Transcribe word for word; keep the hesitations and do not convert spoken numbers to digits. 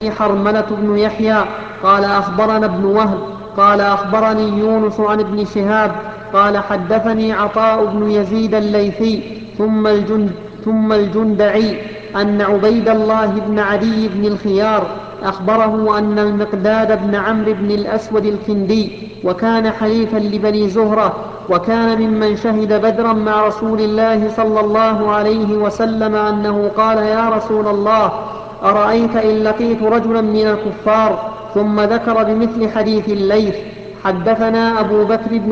حرملة بن يحيى قال أخبرنا ابن وهب قال أخبرني يونس عن ابن شهاب قال حدثني عطاء بن يزيد الليثي ثم, الجند ثم الجندعي أن عبيد الله بن عدي بن الخيار أخبره أن المقداد بن عمرو بن الأسود الكندي وكان حليفا لبني زهرة وكان ممن شهد بدرا مع رسول الله صلى الله عليه وسلم أنه قال يا رسول الله أرأيت إن لقيت رجلا من الكفار ثم ذكر بمثل حديث الليث. حدثنا أبو بكر بن